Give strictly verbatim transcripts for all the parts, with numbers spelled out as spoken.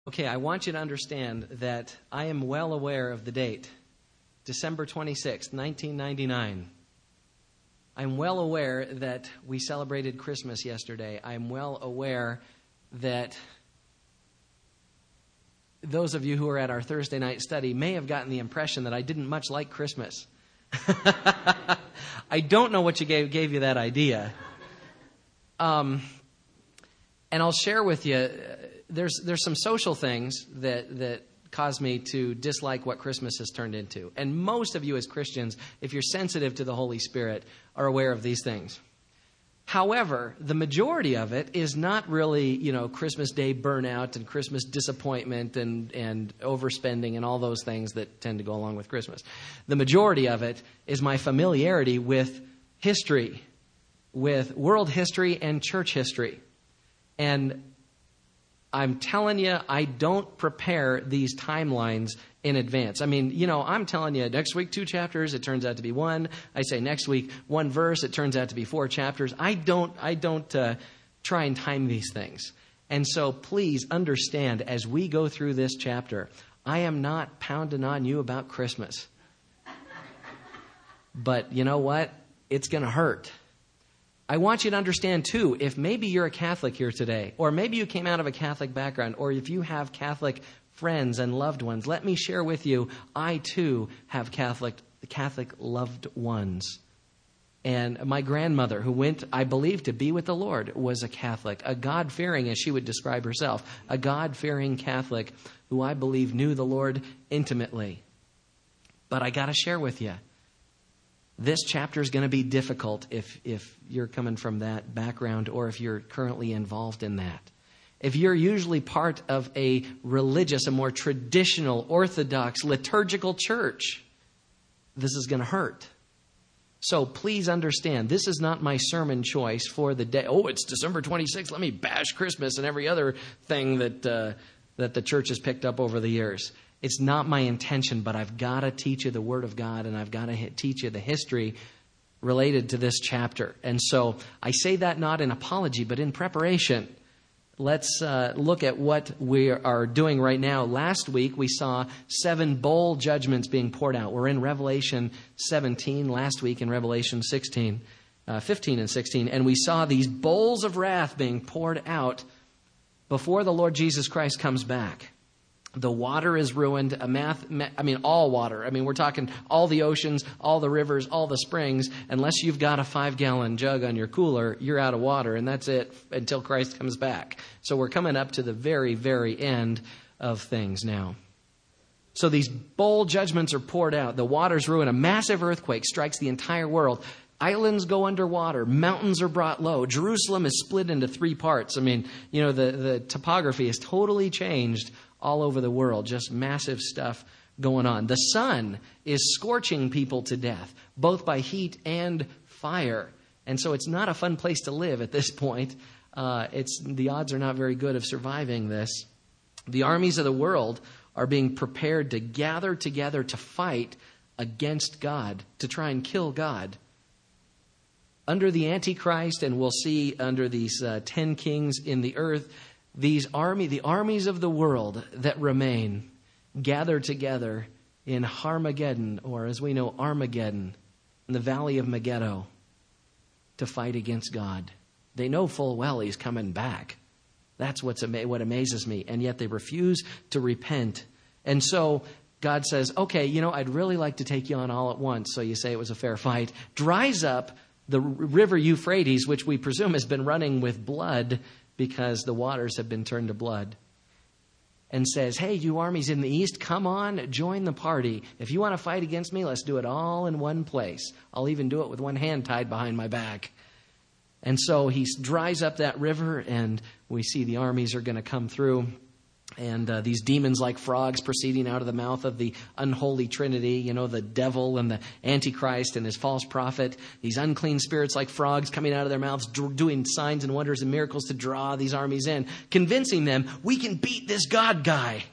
Okay, I want you to understand that I am well aware of the date, December twenty-sixth, nineteen ninety-nine. I'm well aware that we celebrated Christmas yesterday. I'm well aware that those of you who were at our Thursday night study may have gotten the impression that I didn't much like Christmas. I don't know what you gave, gave you that idea. Um, and I'll share with you, uh, there's there's some social things that, that cause me to dislike what Christmas has turned into. And most of you as Christians, if you're sensitive to the Holy Spirit, are aware of these things. However, the majority of it is not really, you know, Christmas Day burnout and Christmas disappointment and, and overspending and all those things that tend to go along with Christmas. The majority of it is my familiarity with history, with world history and church history. And I'm telling you, I don't prepare these timelines in advance. I mean, you know, I'm telling you, next week, two chapters, it turns out to be one. I say next week, one verse, it turns out to be four chapters. I don't, I don't uh, try and time these things. And so please understand, as we go through this chapter, I am not pounding on you about Christmas. But you know what? It's going to hurt. I want you to understand, too, if maybe you're a Catholic here today, or maybe you came out of a Catholic background, or if you have Catholic friends and loved ones, let me share with you, I, too, have Catholic Catholic loved ones. And my grandmother, who went, I believe, to be with the Lord, was a Catholic, a God-fearing, as she would describe herself, a God-fearing Catholic who I believe knew the Lord intimately. But I got to share with you, this chapter is going to be difficult if, if you're coming from that background or if you're currently involved in that. If you're usually part of a religious, a more traditional, orthodox, liturgical church, this is going to hurt. So please understand, this is not my sermon choice for the day. Oh, it's December twenty-sixth. Let me bash Christmas and every other thing that uh, that the church has picked up over the years. It's not my intention, but I've got to teach you the Word of God, and I've got to teach you the history related to this chapter. And so I say that not in apology, but in preparation. Let's uh, look at what we are doing right now. Last week, we saw seven bowl judgments being poured out. We're in Revelation seventeen, last week in Revelation sixteen, uh, fifteen and sixteen. And we saw these bowls of wrath being poured out before the Lord Jesus Christ comes back. The water is ruined. A math, I mean, all water. I mean, we're talking all the oceans, all the rivers, all the springs. Unless you've got a five-gallon jug on your cooler, you're out of water, and that's it until Christ comes back. So we're coming up to the very, very end of things now. So these bowl judgments are poured out. The water's ruined. A massive earthquake strikes the entire world. Islands go underwater. Mountains are brought low. Jerusalem is split into three parts. I mean, you know, the, the topography is totally changed all over the world. Just massive stuff going on. The sun is scorching people to death, both by heat and fire. And so it's not a fun place to live at this point. Uh, it's the odds are not very good of surviving this. The armies of the world are being prepared to gather together to fight against God, to try and kill God. Under the Antichrist, and we'll see under these uh, ten kings in the earth, these army, the armies of the world that remain gather together in Harmageddon, or as we know, Armageddon, in the valley of Megiddo, to fight against God. They know full well He's coming back. That's what's ama- what amazes me. And yet they refuse to repent. And so God says, okay, you know, I'd really like to take you on all at once. So you say it was a fair fight. Dries up the river Euphrates, which we presume has been running with blood because the waters have been turned to blood, and says, hey, you armies in the east, come on, join the party. If you want to fight against me, let's do it all in one place. I'll even do it with one hand tied behind my back. And so he dries up that river, and we see the armies are going to come through. And uh, these demons like frogs proceeding out of the mouth of the unholy trinity, you know, the devil and the Antichrist and his false prophet. These unclean spirits like frogs coming out of their mouths, dr- doing signs and wonders and miracles to draw these armies in, convincing them, we can beat this God guy.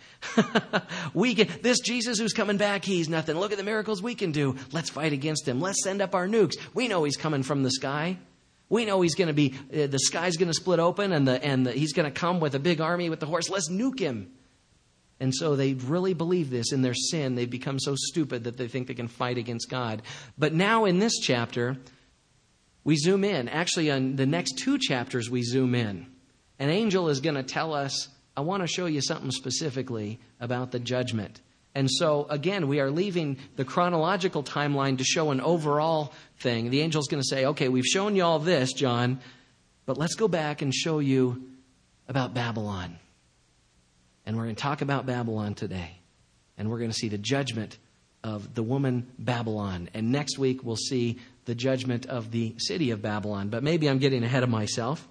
we can, this Jesus who's coming back, he's nothing. Look at the miracles we can do. Let's fight against him. Let's send up our nukes. We know he's coming from the sky. We know he's going to be, uh, the sky's going to split open and the and the, he's going to come with a big army with the horse. Let's nuke him. And so they really believe this in their sin. They've become so stupid that they think they can fight against God. But now in this chapter, we zoom in. Actually, on the next two chapters, we zoom in. An angel is going to tell us, I want to show you something specifically about the judgment. And so, again, we are leaving the chronological timeline to show an overall thing. The angel's going to say, okay, we've shown you all this, John, but let's go back and show you about Babylon. And we're going to talk about Babylon today. And we're going to see the judgment of the woman Babylon. And next week we'll see the judgment of the city of Babylon. But maybe I'm getting ahead of myself.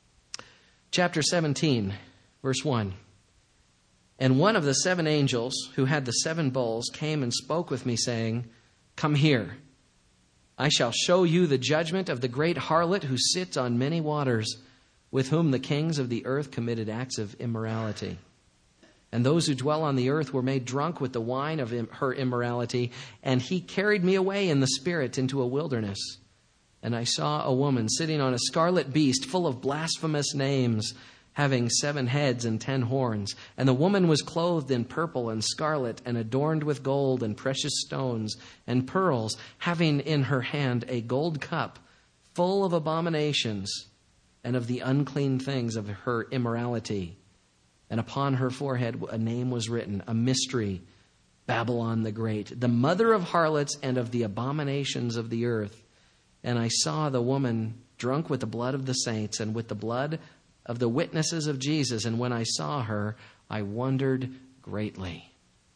Chapter seventeen, verse one. And one of the seven angels who had the seven bowls came and spoke with me, saying, Come here. I shall show you the judgment of the great harlot who sits on many waters, with whom the kings of the earth committed acts of immorality. And those who dwell on the earth were made drunk with the wine of her immorality. And he carried me away in the spirit into a wilderness. And I saw a woman sitting on a scarlet beast full of blasphemous names, having seven heads and ten horns. And the woman was clothed in purple and scarlet and adorned with gold and precious stones and pearls, having in her hand a gold cup full of abominations and of the unclean things of her immorality. And upon her forehead a name was written, a mystery, Babylon the Great, the mother of harlots and of the abominations of the earth. And I saw the woman drunk with the blood of the saints and with the blood of the witnesses of Jesus. And when I saw her, I wondered greatly.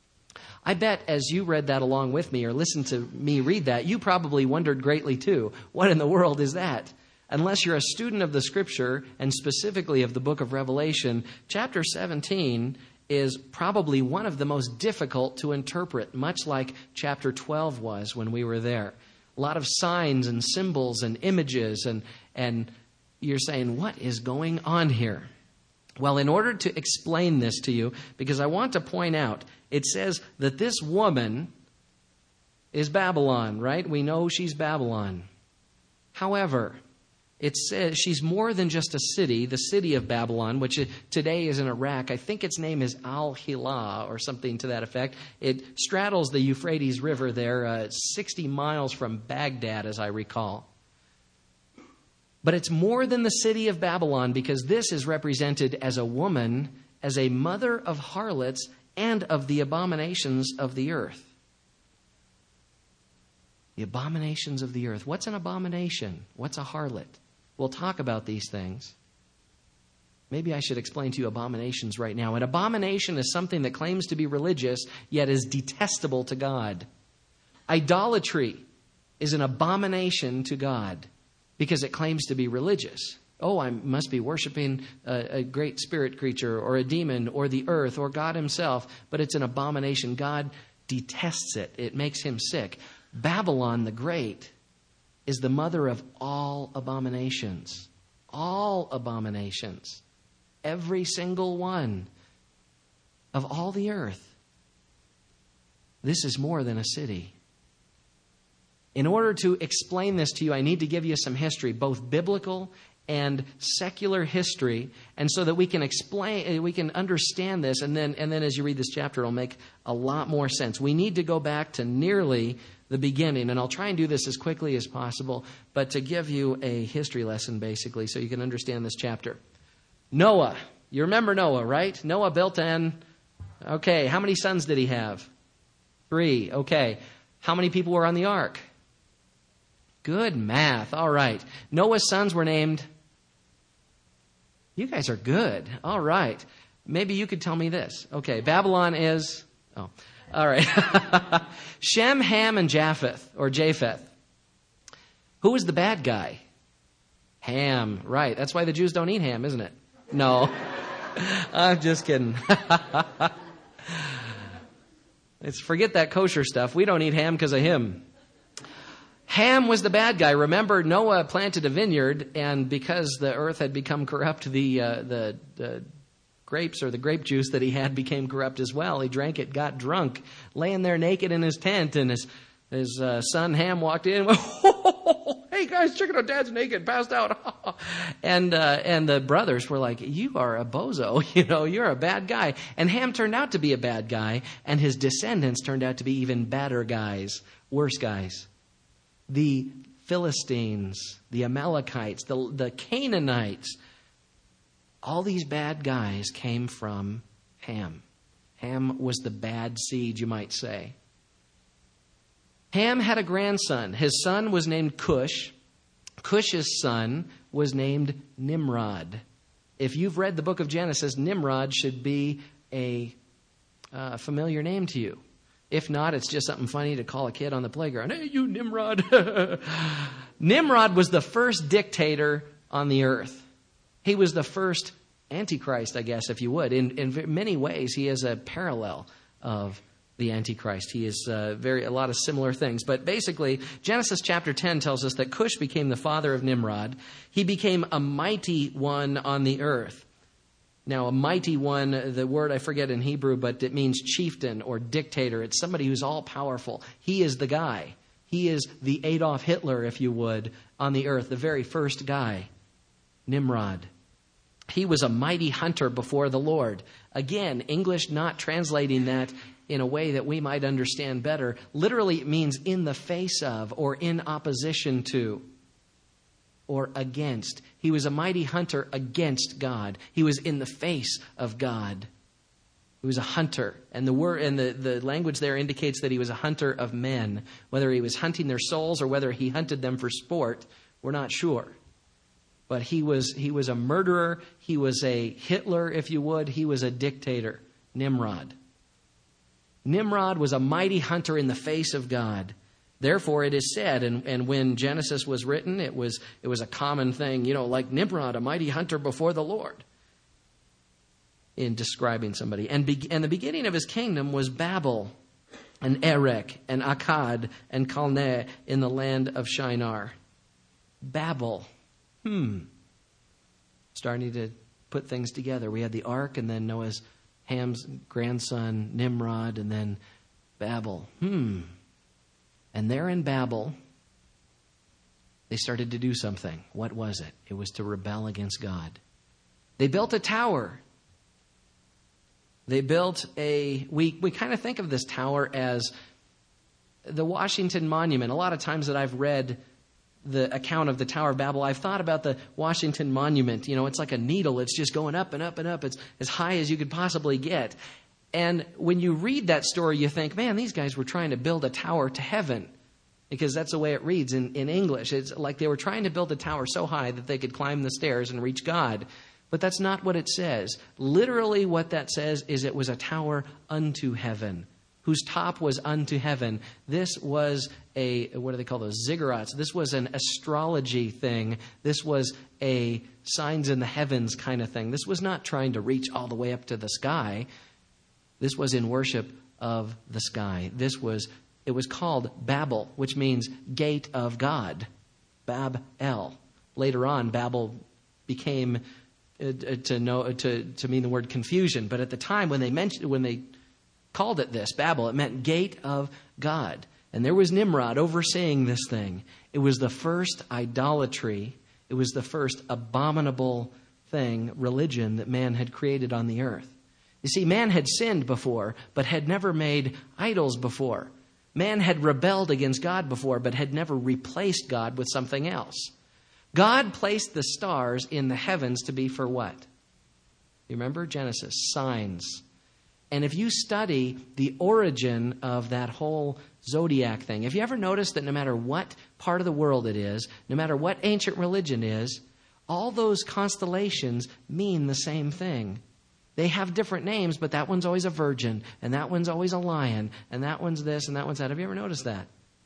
I bet as you read that along with me or listened to me read that, you probably wondered greatly too. What in the world is that? Unless you're a student of the Scripture, and specifically of the book of Revelation, chapter seventeen is probably one of the most difficult to interpret, much like chapter twelve was when we were there. A lot of signs and symbols and images, and, and you're saying, what is going on here? Well, in order to explain this to you, because I want to point out, it says that this woman is Babylon, right? We know she's Babylon. However, it says she's more than just a city, the city of Babylon, which today is in Iraq. I think its name is Al-Hila or something to that effect. It straddles the Euphrates River there, uh, sixty miles from Baghdad, as I recall. But it's more than the city of Babylon, because this is represented as a woman, as a mother of harlots and of the abominations of the earth. The abominations of the earth. What's an abomination? What's a harlot? We'll talk about these things. Maybe I should explain to you abominations right now. An abomination is something that claims to be religious, yet is detestable to God. Idolatry is an abomination to God because it claims to be religious. Oh, I must be worshiping a, a great spirit creature or a demon or the earth or God himself, but it's an abomination. God detests it. It makes him sick. Babylon the Great is the mother of all abominations. All abominations. Every single one of all the earth. This is more than a city. In order to explain this to you, I need to give you some history, both biblical and secular history, and so that we can explain, we can understand this, and then, and then as you read this chapter, it'll make a lot more sense. We need to go back to nearly the beginning, and I'll try and do this as quickly as possible, but to give you a history lesson, basically, so you can understand this chapter. Noah. You remember Noah, right? Noah built an... Okay, how many sons did he have? Three. Okay. How many people were on the ark? Good math. All right. Noah's sons were named... You guys are good. All right. Maybe you could tell me this. Okay, Babylon is... Oh, all right. Shem, Ham, and Japheth, or Japheth. Who was the bad guy? Ham. Right. That's why the Jews don't eat ham, isn't it? No. I'm just kidding. It's forget that kosher stuff. We don't eat ham because of him. Ham was the bad guy. Remember, Noah planted a vineyard, and because the earth had become corrupt, the uh, the, the grapes or the grape juice that he had became corrupt as well. He drank it, got drunk, laying there naked in his tent, and his his uh, son Ham walked in and went, oh, hey hey guys, check it out, Dad's naked, passed out. and uh, and the brothers were like, you are a bozo, you know, you're a bad guy. And Ham turned out to be a bad guy, and his descendants turned out to be even badder guys, worse guys. The Philistines, the Amalekites, the, the Canaanites, all these bad guys came from Ham. Ham was the bad seed, you might say. Ham had a grandson. His son was named Cush. Cush's son was named Nimrod. If you've read the book of Genesis, Nimrod should be a uh, familiar name to you. If not, it's just something funny to call a kid on the playground. Hey, you Nimrod. Nimrod was the first dictator on the earth. He was the first Antichrist, I guess, if you would. In, in many ways, he is a parallel of the Antichrist. He is uh, very a lot of similar things. But basically, Genesis chapter ten tells us that Cush became the father of Nimrod. He became a mighty one on the earth. Now, a mighty one, the word I forget in Hebrew, but it means chieftain or dictator. It's somebody who's all-powerful. He is the guy. He is the Adolf Hitler, if you would, on the earth, the very first guy, Nimrod. He was a mighty hunter before the Lord. Again, English not translating that in a way that we might understand better. Literally, it means in the face of or in opposition to or against. He was a mighty hunter against God. He was in the face of God. He was a hunter. And the word and the, the language there indicates that he was a hunter of men. Whether he was hunting their souls or whether he hunted them for sport, we're not sure. But he was he was a murderer. He was a Hitler, if you would. He was a dictator, Nimrod. Nimrod was a mighty hunter in the face of God. Therefore, it is said, and, and when Genesis was written, it was it was a common thing, you know, like Nimrod, a mighty hunter before the Lord, in describing somebody. And, be, and the beginning of his kingdom was Babel, and Erech, and Akkad, and Calneh in the land of Shinar. Babel. Hmm. Starting to put things together. We had the ark, and then Noah's, Ham's grandson, Nimrod, and then Babel. Hmm. And there in Babel, they started to do something. What was it? It was to rebel against God. They built a tower. They built a... We, we kind of think of this tower as the Washington Monument. A lot of times that I've read the account of the Tower of Babel, I've thought about the Washington Monument. You know, it's like a needle. It's just going up and up and up. It's as high as you could possibly get. And when you read that story, you think, man, these guys were trying to build a tower to heaven. Because that's the way it reads in, in English. It's like they were trying to build a tower so high that they could climb the stairs and reach God. But that's not what it says. Literally what that says is it was a tower unto heaven, whose top was unto heaven. This was a, what do they call those, ziggurats. This was an astrology thing. This was a signs in the heavens kind of thing. This was not trying to reach all the way up to the sky. This was in worship of the sky. This was, it was called Babel, which means gate of God. Bab-el. Later on, Babel became uh, to know to, to mean the word confusion. But at the time when they mentioned when they called it this, Babel, it meant gate of God. And there was Nimrod overseeing this thing. It was the first idolatry. It was the first abominable thing, religion, that man had created on the earth. You see, man had sinned before, but had never made idols before. Man had rebelled against God before, but had never replaced God with something else. God placed the stars in the heavens to be for what? You remember? Genesis, signs. And if you study the origin of that whole zodiac thing, have you ever noticed that no matter what part of the world it is, no matter what ancient religion is, all those constellations mean the same thing? They have different names, but that one's always a virgin, and that one's always a lion, and that one's this, and that one's that. Have you ever noticed that?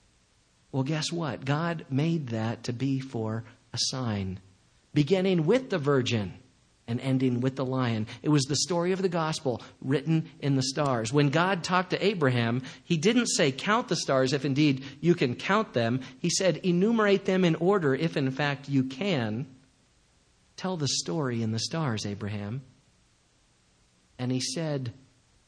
Well, guess what? God made that to be for a sign, beginning with the virgin and ending with the lion. It was the story of the gospel written in the stars. When God talked to Abraham, he didn't say, count the stars if indeed you can count them. He said, enumerate them in order if in fact you can. Tell the story in the stars, Abraham. And he said,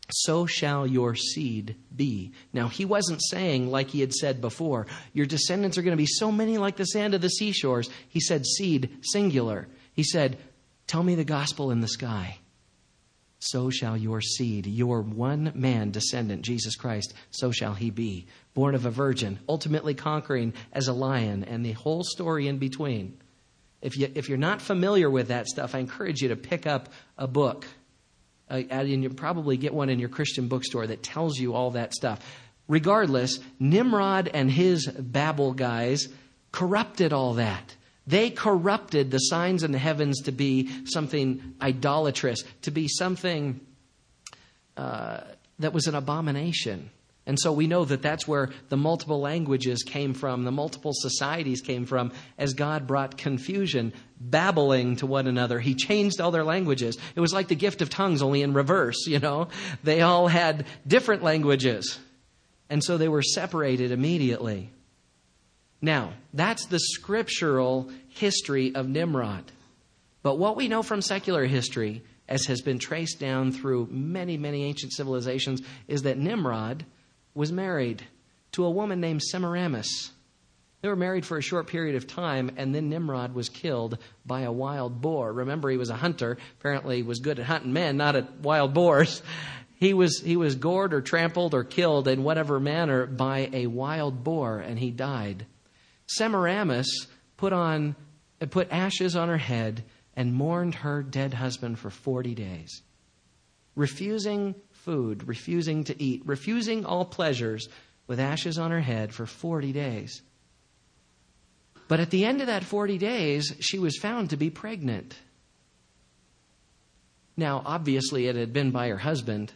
so shall your seed be. Now, he wasn't saying, like he had said before, your descendants are going to be so many like the sand of the seashores. He said seed, singular. He said, tell me the gospel in the sky. So shall your seed, your one man descendant, Jesus Christ, so shall he be. Born of a virgin, ultimately conquering as a lion, and the whole story in between. If you, if you're not familiar with that stuff, I encourage you to pick up a book. Uh, and you probably get one in your Christian bookstore that tells you all that stuff. Regardless, Nimrod and his Babel guys corrupted all that. They corrupted the signs in the heavens to be something idolatrous, to be something uh, that was an abomination. And so we know that that's where the multiple languages came from, the multiple societies came from, as God brought confusion, babbling to one another. He changed all their languages. It was like the gift of tongues, only in reverse, you know. They all had different languages. And so they were separated immediately. Now, that's the scriptural history of Nimrod. But what we know from secular history, as has been traced down through many, many ancient civilizations, is that Nimrod was married to a woman named Semiramis. They were married for a short period of time, and then Nimrod was killed by a wild boar. Remember, he was a hunter. Apparently, he was good at hunting men, not at wild boars. He was he was gored or trampled or killed in whatever manner by a wild boar, and he died. Semiramis put on put ashes on her head and mourned her dead husband for forty days, refusing food, refusing to eat, refusing all pleasures, with ashes on her head for forty days. But at the end of that forty days, she was found to be pregnant. Now, obviously, it had been by her husband,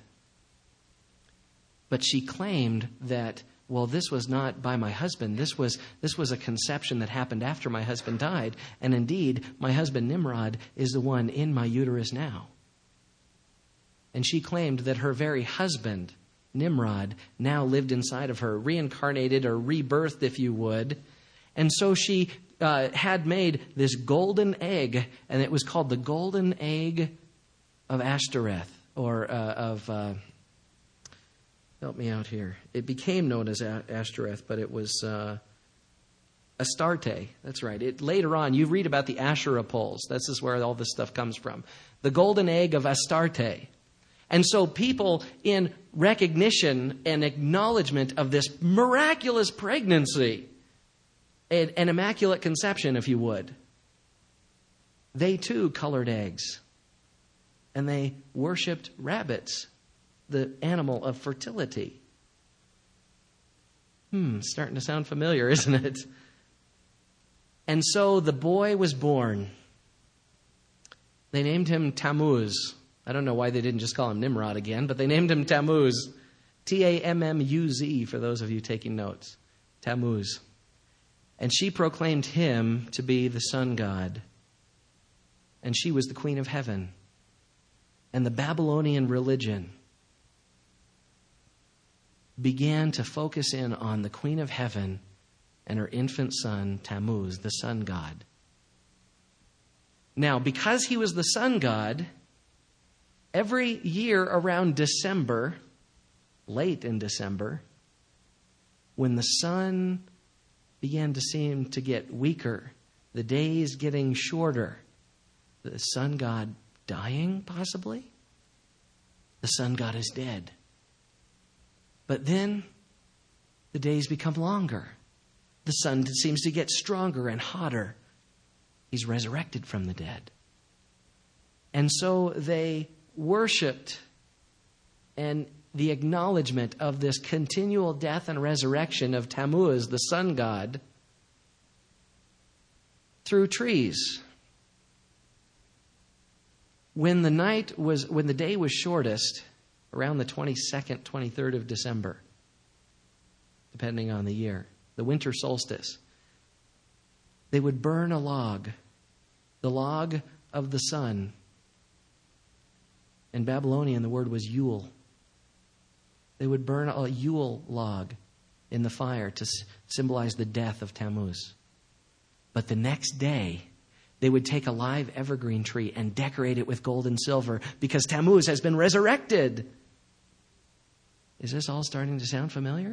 but she claimed that, well, this was not by my husband. This was this was a conception that happened after my husband died. And indeed, my husband Nimrod is the one in my uterus now. And she claimed that her very husband, Nimrod, now lived inside of her, reincarnated or rebirthed, if you would. And so she uh, had made this golden egg, and it was called the golden egg of Ashtoreth, or uh, of... Uh, help me out here. It became known as Ashtoreth, but it was uh, Astarte. That's right. It, later on, you read about the Asherah poles. This is where all this stuff comes from. The golden egg of Astarte. And so people, in recognition and acknowledgement of this miraculous pregnancy, an, an immaculate conception, if you would, they too colored eggs. And they worshipped rabbits, the animal of fertility. Hmm, starting to sound familiar, isn't it? And so the boy was born. They named him Tammuz. I don't know why they didn't just call him Nimrod again, but they named him Tammuz. T A M M U Z, for those of you taking notes. Tammuz. And she proclaimed him to be the sun god. And she was the queen of heaven. And the Babylonian religion began to focus in on the queen of heaven and her infant son, Tammuz, the sun god. Now, because he was the sun god, every year around December, late in December, when the sun began to seem to get weaker, the days getting shorter, the sun god dying, possibly? The sun god is dead. But then the days become longer. The sun seems to get stronger and hotter. He's resurrected from the dead. And so they worshipped and the acknowledgement of this continual death and resurrection of Tammuz, the sun god, through trees. When the night was, when the day was shortest, around the twenty-second, twenty-third of December, depending on the year, the winter solstice, they would burn a log, the log of the sun. In Babylonian, the word was Yule. They would burn a Yule log in the fire to symbolize the death of Tammuz. But the next day, they would take a live evergreen tree and decorate it with gold and silver because Tammuz has been resurrected. Is this all starting to sound familiar?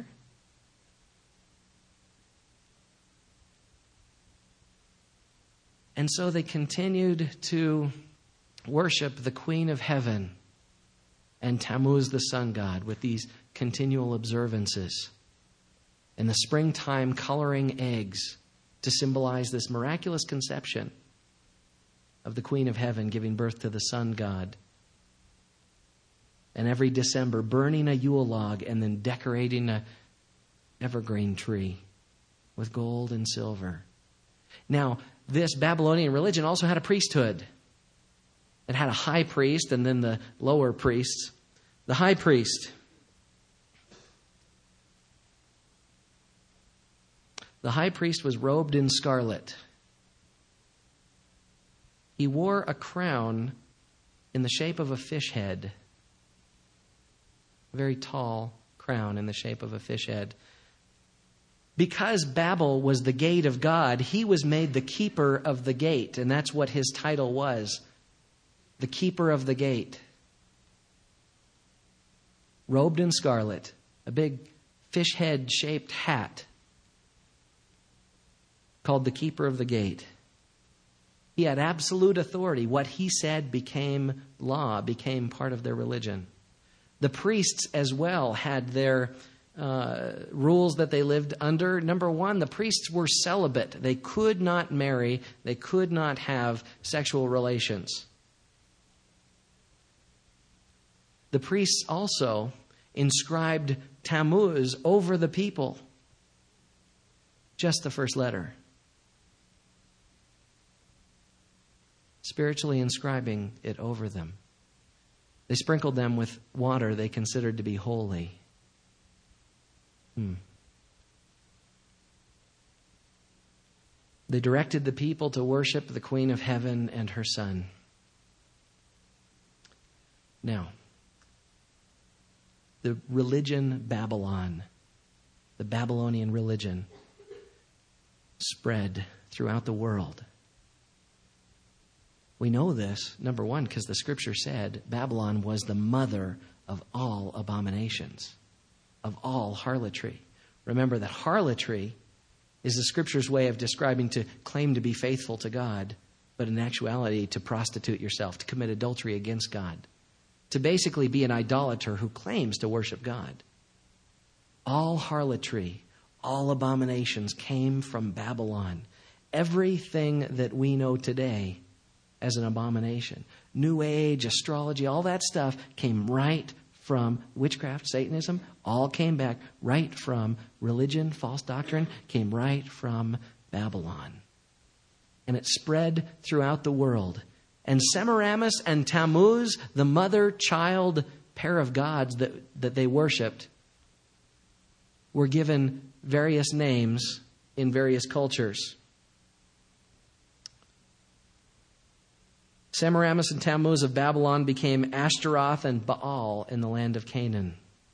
And so they continued to worship the Queen of Heaven and Tammuz, the sun god, with these continual observances. In the springtime, coloring eggs to symbolize this miraculous conception of the Queen of Heaven giving birth to the sun god. And every December, burning a Yule log and then decorating an evergreen tree with gold and silver. Now, this Babylonian religion also had a priesthood. It had a high priest and then the lower priests. The high priest. The high priest was robed in scarlet. He wore a crown in the shape of a fish head. A very tall crown in the shape of a fish head. Because Babel was the gate of God, he was made the keeper of the gate. And that's what his title was. The keeper of the gate. Robed in scarlet. A big fish head shaped hat. Called the keeper of the gate. He had absolute authority. What he said became law, became part of their religion. The priests as well had their uh, rules that they lived under. Number one, the priests were celibate. They could not marry. They could not have sexual relations. The priests also inscribed Tammuz over the people. Just the first letter. Spiritually inscribing it over them. They sprinkled them with water they considered to be holy. Hmm. They directed the people to worship the Queen of Heaven and her Son. Now, the religion Babylon, the Babylonian religion, spread throughout the world. We know this, number one, because the scripture said Babylon was the mother of all abominations, of all harlotry. Remember that harlotry is the scripture's way of describing to claim to be faithful to God, but in actuality to prostitute yourself, to commit adultery against God, to basically be an idolater who claims to worship God. All harlotry, all abominations came from Babylon. Everything that we know today as an abomination, New Age, astrology, all that stuff came right from witchcraft, Satanism, all came back right from religion, false doctrine, came right from Babylon. And it spread throughout the world. And Semiramis and Tammuz, the mother-child pair of gods that, that they worshipped, were given various names in various cultures. Semiramis and Tammuz of Babylon became Ashtaroth and Baal in the land of Canaan.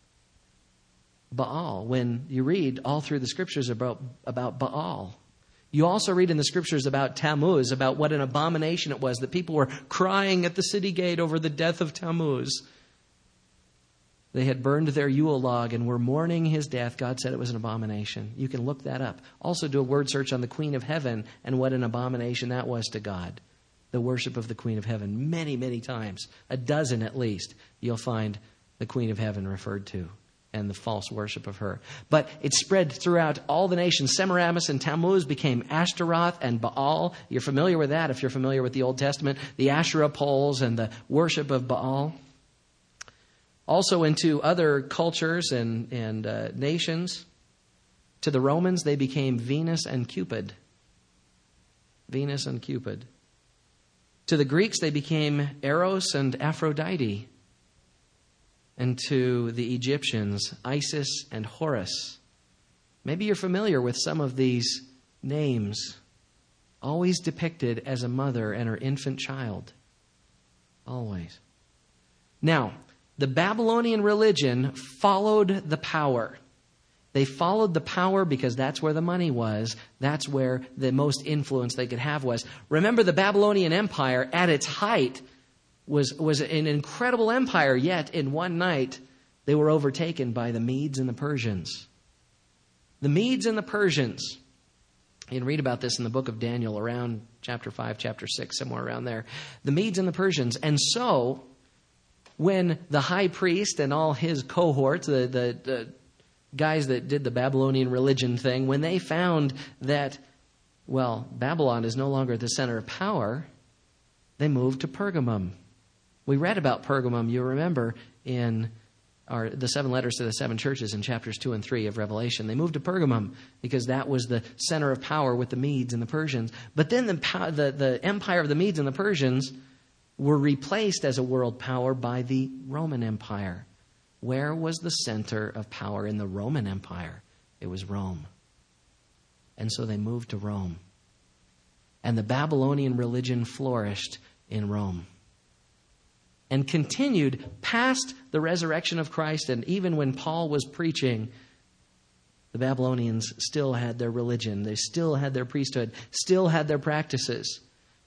Baal, when you read all through the scriptures about, about Baal, you also read in the scriptures about Tammuz, about what an abomination it was, that people were crying at the city gate over the death of Tammuz. They had burned their Yule log and were mourning his death. God said it was an abomination. You can look that up. Also do a word search on the Queen of Heaven and what an abomination that was to God. The worship of the Queen of Heaven. Many, many times, a dozen at least, you'll find the Queen of Heaven referred to and the false worship of her. But it spread throughout all the nations. Semiramis and Tammuz became Ashtaroth and Baal. You're familiar with that if you're familiar with the Old Testament. The Asherah poles and the worship of Baal. Also into other cultures and, and uh, nations. To the Romans, they became Venus and Cupid. Venus and Cupid. To the Greeks, they became Eros and Aphrodite. And to the Egyptians, Isis and Horus. Maybe you're familiar with some of these names, always depicted as a mother and her infant child. Always. Now, the Babylonian religion followed the power. They followed the power because that's where the money was. That's where the most influence they could have was. Remember, the Babylonian Empire at its height was, was an incredible empire, yet in one night They were overtaken by the Medes and the Persians. The Medes and the Persians. You can read about this in the book of Daniel, around chapter five, chapter six, somewhere around there. The Medes and the Persians. And so, when the high priest and all his cohorts, the, the, the guys that did the Babylonian religion thing, when they found that, well, Babylon is no longer the center of power, they moved to Pergamum. We read about Pergamum, you remember, in our, the seven letters to the seven churches in chapters two and three of Revelation. They moved to Pergamum because that was the center of power with the Medes and the Persians. But then the, the, the empire of the Medes and the Persians were replaced as a world power by the Roman Empire. Where was the center of power in the Roman Empire? It was Rome. And so they moved to Rome. And the Babylonian religion flourished in Rome. And continued past the resurrection of Christ. And even when Paul was preaching, the Babylonians still had their religion. They still had their priesthood, still had their practices.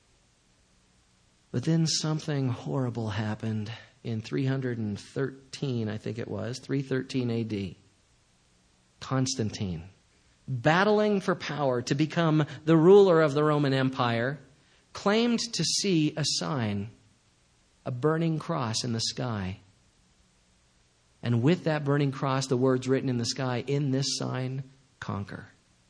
But then something horrible happened in three thirteen, I think it was, three thirteen A D. Constantine, battling for power to become the ruler of the Roman Empire, claimed to see a sign, a burning cross in the sky. And with that burning cross, the words written in the sky, "In this sign, conquer."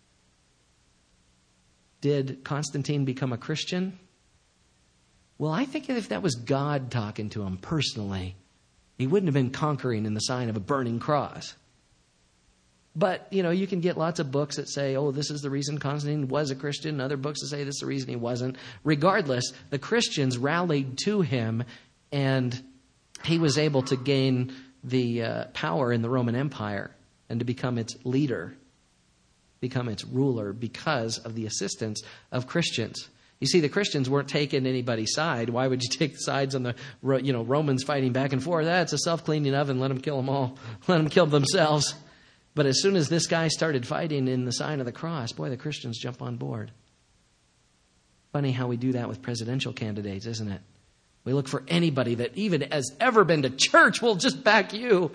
Did Constantine become a Christian? Well, I think if that was God talking to him personally, he wouldn't have been conquering in the sign of a burning cross. But, you know, you can get lots of books that say, oh, this is the reason Constantine was a Christian. Other books that say this is the reason he wasn't. Regardless, the Christians rallied to him, and he was able to gain the uh, power in the Roman Empire and to become its leader, become its ruler because of the assistance of Christians. You see, the Christians weren't taking anybody's side. Why would you take sides on the, you know, Romans fighting back and forth? That's a self-cleaning oven. Let them kill them all. Let them kill themselves. But as soon as this guy started fighting in the sign of the cross, boy, the Christians jump on board. Funny how we do that with presidential candidates, isn't it? We look for anybody that even has ever been to church. We'll just back you.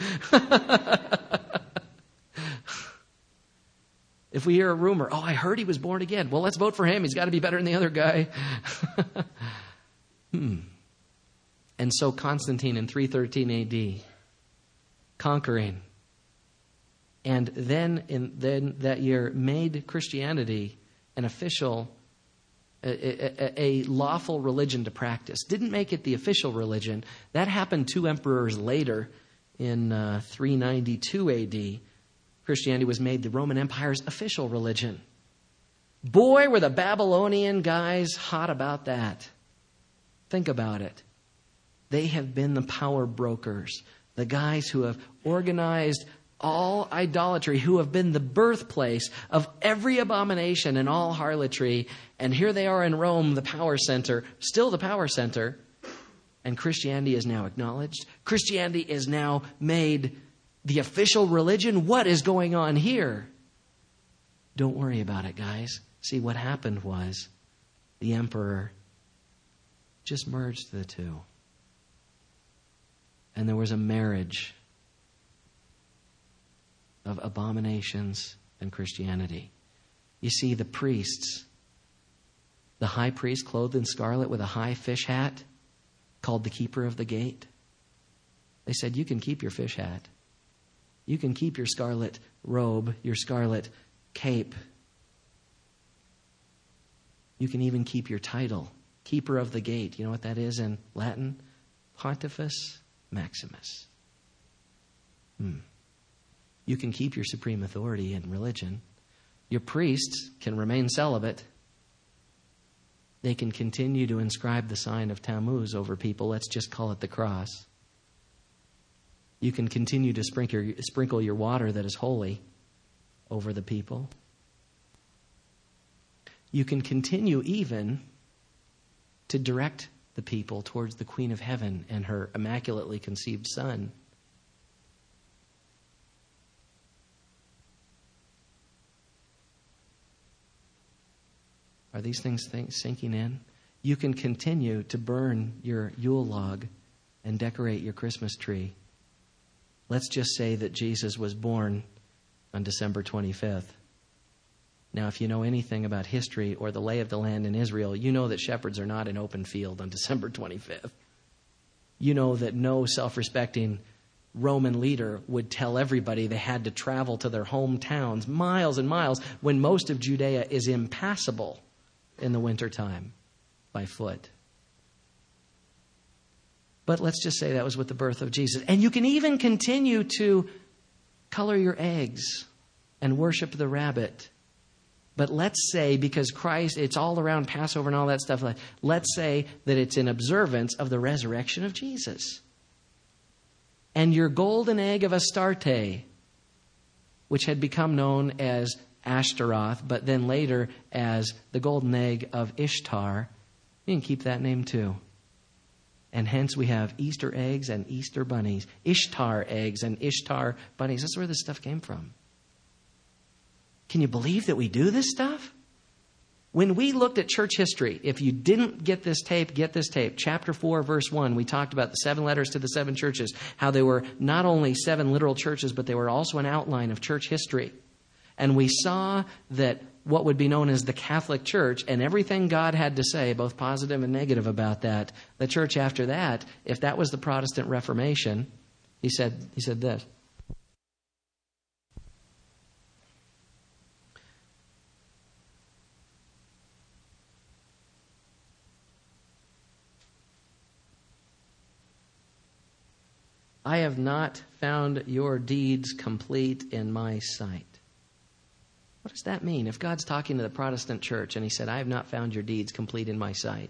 If we hear a rumor, oh, I heard he was born again. Well, let's vote for him. He's got to be better than the other guy. hmm. And so Constantine in three thirteen A D, conquering, and then in then that year made Christianity an official, a, a, a lawful religion to practice. Didn't make it the official religion. That happened two emperors later in uh, three ninety-two A D. Christianity was made the Roman Empire's official religion. Boy, were the Babylonian guys hot about that. Think about it. They have been the power brokers, the guys who have organized all idolatry, who have been the birthplace of every abomination and all harlotry. And here they are in Rome, the power center, still the power center. And Christianity is now acknowledged. Christianity is now made the official religion. What is going on here? Don't worry about it, guys. See, what happened was the emperor just merged the two. And there was a marriage of abominations and Christianity. You see, the priests, the high priest clothed in scarlet with a high fish hat, called the keeper of the gate. They said, you can keep your fish hat. You can keep your scarlet robe, your scarlet cape. You can even keep your title, keeper of the gate. You know what that is in Latin? Pontifex Maximus. Hmm. You can keep your supreme authority in religion. Your priests can remain celibate. They can continue to inscribe the sign of Tammuz over people. Let's just call it the cross. You can continue to sprinkle, sprinkle your water that is holy over the people. You can continue even to direct the people towards the Queen of Heaven and her immaculately conceived Son. Are these things th- sinking in? You can continue to burn your Yule log and decorate your Christmas tree. let's just say that Jesus was born on December twenty-fifth. Now, if you know anything about history or the lay of the land in Israel, you know that shepherds are not in open field on December twenty-fifth. You know that no self-respecting Roman leader would tell everybody they had to travel to their hometowns miles and miles when most of Judea is impassable in the wintertime by foot. But let's just say that was with the birth of Jesus. And you can even continue to color your eggs and worship the rabbit. But let's say, because Christ, it's all around Passover and all that stuff, let's say that it's in observance of the resurrection of Jesus. And your golden egg of Astarte, which had become known as Ashtaroth, but then later as the golden egg of Ishtar, you can keep that name too. And hence we have Easter eggs and Easter bunnies, Ishtar eggs and Ishtar bunnies. That's where this stuff came from. Can you believe that we do this stuff? When we looked at church history, if you didn't get this tape, get this tape. Chapter four, verse one, we talked about the seven letters to the seven churches, how they were not only seven literal churches, but they were also an outline of church history. And we saw that what would be known as the Catholic Church, and everything God had to say, both positive and negative about that, the church after that, if that was the Protestant Reformation, he said, he said this. I have not found your deeds complete in my sight. What does that mean? If God's talking to the Protestant church and he said, I have not found your deeds complete in my sight,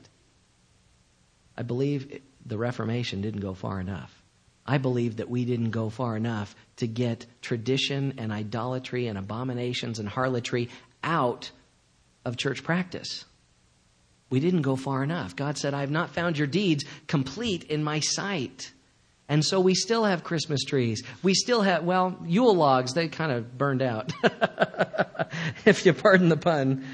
I believe the Reformation didn't go far enough. I believe that we didn't go far enough to get tradition and idolatry and abominations and harlotry out of church practice. We didn't go far enough. God said, I have not found your deeds complete in my sight. And so we still have Christmas trees. We still have, well, Yule logs, they kind of burned out, if you pardon the pun.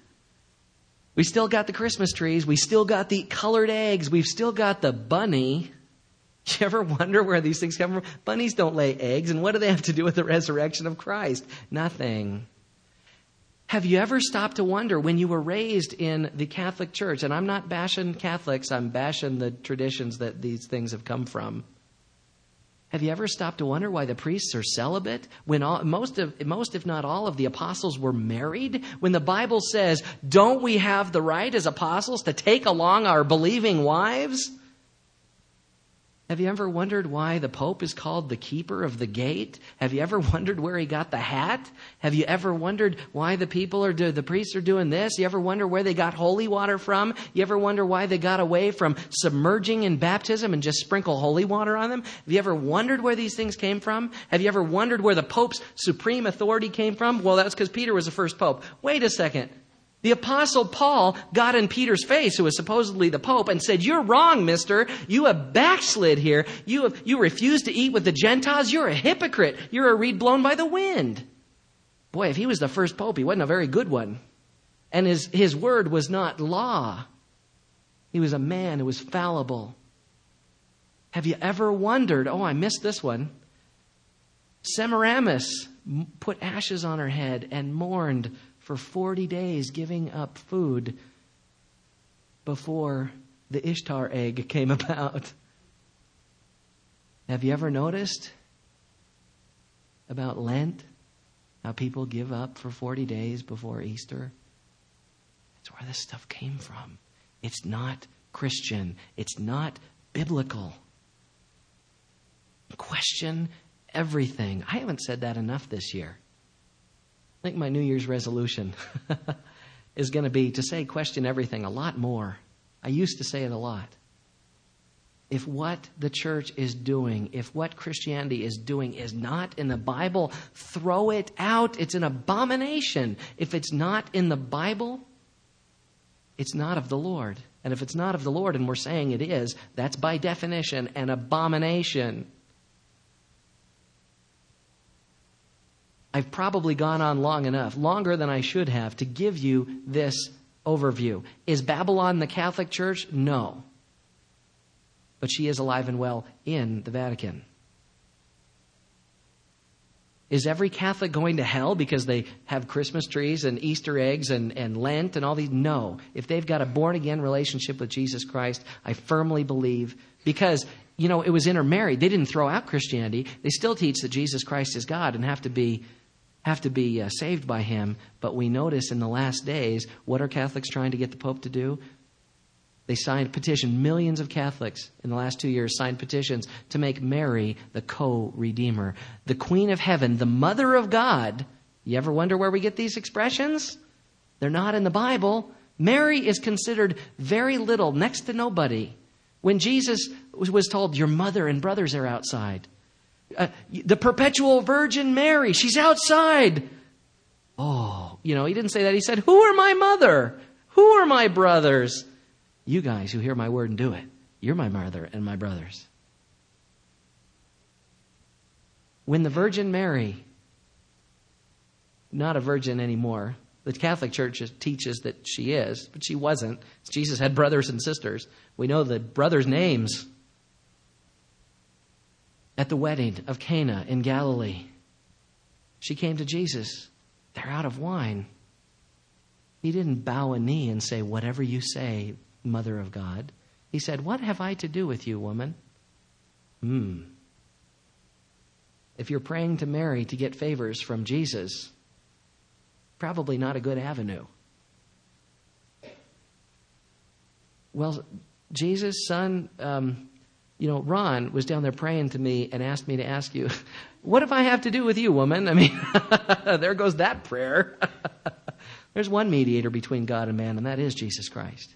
We still got the Christmas trees. We still got the colored eggs. We've still got the bunny. You ever wonder where these things come from? Bunnies don't lay eggs. And what do they have to do with the resurrection of Christ? Nothing. Have you ever stopped to wonder when you were raised in the Catholic Church? And I'm not bashing Catholics. I'm bashing the traditions that these things have come from. Have you ever stopped to wonder why the priests are celibate? When all, most of, most if not all of the apostles were married? When the Bible says, don't we have the right as apostles to take along our believing wives? Have you ever wondered why the Pope is called the keeper of the gate? Have you ever wondered where he got the hat? Have you ever wondered why the people are do, the priests are doing this? You ever wonder where they got holy water from? You ever wonder why they got away from submerging in baptism and just sprinkle holy water on them? Have you ever wondered where these things came from? Have you ever wondered where the Pope's supreme authority came from? Well, that's because Peter was the first Pope. Wait a second. The Apostle Paul got in Peter's face, who was supposedly the Pope, and said, you're wrong, mister. You have backslid here. You have, you refuse to eat with the Gentiles. You're a hypocrite. You're a reed blown by the wind. Boy, if he was the first Pope, he wasn't a very good one. And his, his word was not law. He was a man who was fallible. Have you ever wondered, oh, I missed this one. Semiramis put ashes on her head and mourned for forty days, giving up food before the Ishtar egg came about. Have you ever noticed about Lent? How people give up for forty days before Easter? That's where this stuff came from. It's not Christian. It's not biblical. Question everything. I haven't said that enough this year. I think my New Year's resolution is going to be to say question everything a lot more. I used to say it a lot. If what the church is doing, if what Christianity is doing is not in the Bible, throw it out. It's an abomination. If it's not in the Bible, it's not of the Lord. And if it's not of the Lord and we're saying it is, that's by definition an abomination. I've probably gone on long enough, longer than I should have, to give you this overview. Is Babylon the Catholic Church? No. But she is alive and well in the Vatican. Is every Catholic going to hell because they have Christmas trees and Easter eggs and, and Lent and all these? No. If they've got a born-again relationship with Jesus Christ, I firmly believe, because, you know, it was intermarried. They didn't throw out Christianity. They still teach that Jesus Christ is God and have to be have to be uh, saved by him. But we notice in the last days, what are Catholics trying to get the Pope to do? They signed petition. Millions of Catholics in the last two years signed petitions to make Mary the co-redeemer. The Queen of Heaven, the Mother of God. You ever wonder where we get these expressions? They're not in the Bible. Mary is considered very little, next to nobody. When Jesus was told, your mother and brothers are outside. Uh, the perpetual Virgin Mary, she's outside. Oh, you know, he didn't say that. He said, who are my mother? Who are my brothers? You guys who hear my word and do it, you're my mother and my brothers. When the Virgin Mary, not a virgin anymore, the Catholic Church teaches that she is, but she wasn't. Jesus had brothers and sisters. We know the brothers' names. At the wedding of Cana in Galilee, she came to Jesus. They're out of wine. He didn't bow a knee and say, whatever you say, Mother of God. He said, what have I to do with you, woman? Hmm. If you're praying to Mary to get favors from Jesus, probably not a good avenue. Well, Jesus' son, um, you know, Ron was down there praying to me and asked me to ask you, what if I have to do with you, woman? I mean, there goes that prayer. There's one mediator between God and man, and that is Jesus Christ.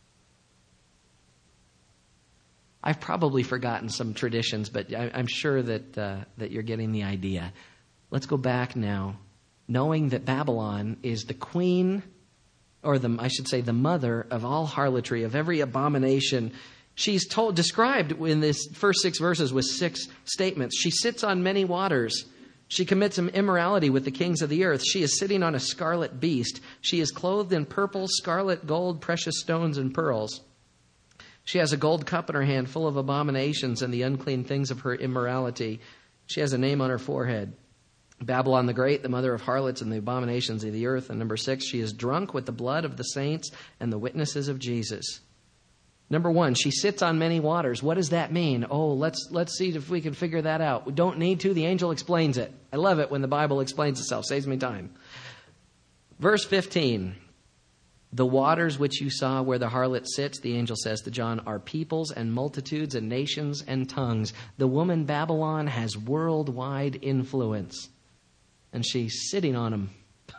I've probably forgotten some traditions, but I, I'm sure that uh, that you're getting the idea. Let's go back now, knowing that Babylon is the queen, or the I should say the mother of all harlotry, of every abomination. She's told, described in this first six verses with six statements. She sits on many waters. She commits immorality with the kings of the earth. She is sitting on a scarlet beast. She is clothed in purple, scarlet, gold, precious stones, and pearls. She has a gold cup in her hand full of abominations and the unclean things of her immorality. She has a name on her forehead. Babylon the Great, the mother of harlots and the abominations of the earth. And number six, she is drunk with the blood of the saints and the witnesses of Jesus. Number one, she sits on many waters. What does that mean? Oh, let's let's see if we can figure that out. We don't need to. The angel explains it. I love it when the Bible explains itself. Saves me time. Verse fifteen. The waters which you saw where the harlot sits, the angel says to John, are peoples and multitudes and nations and tongues. The woman Babylon has worldwide influence. And she's sitting on them.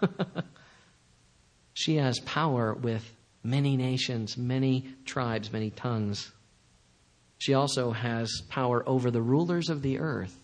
She has power with many nations, many tribes, many tongues. She also has power over the rulers of the earth.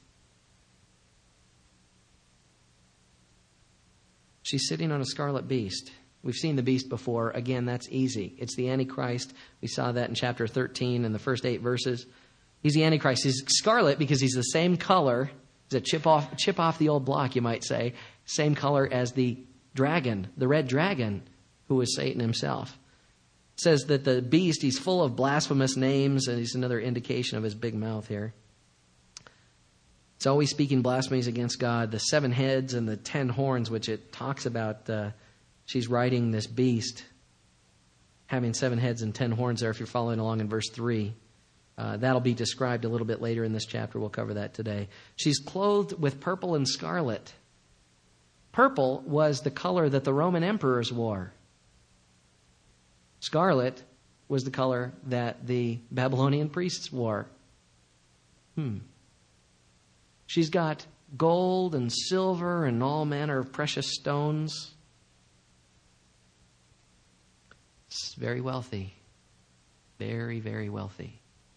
She's sitting on a scarlet beast. We've seen the beast before. Again, that's easy. It's the Antichrist. We saw that in chapter thirteen in the first eight verses. He's the Antichrist. He's scarlet because he's the same color. He's a chip off, chip off the old block, you might say. Same color as the dragon, the red dragon, who was Satan himself. It says that the beast, he's full of blasphemous names, and he's another indication of his big mouth here. It's always speaking blasphemies against God. The seven heads and the ten horns, which it talks about, uh, she's riding this beast, having seven heads and ten horns there, if you're following along in verse three. Uh, that'll be described a little bit later in this chapter. We'll cover that today. She's clothed with purple and scarlet. Purple was the color that the Roman emperors wore. Scarlet was the color that the Babylonian priests wore. Hmm. She's got gold and silver and all manner of precious stones. It's very wealthy. Very, very wealthy.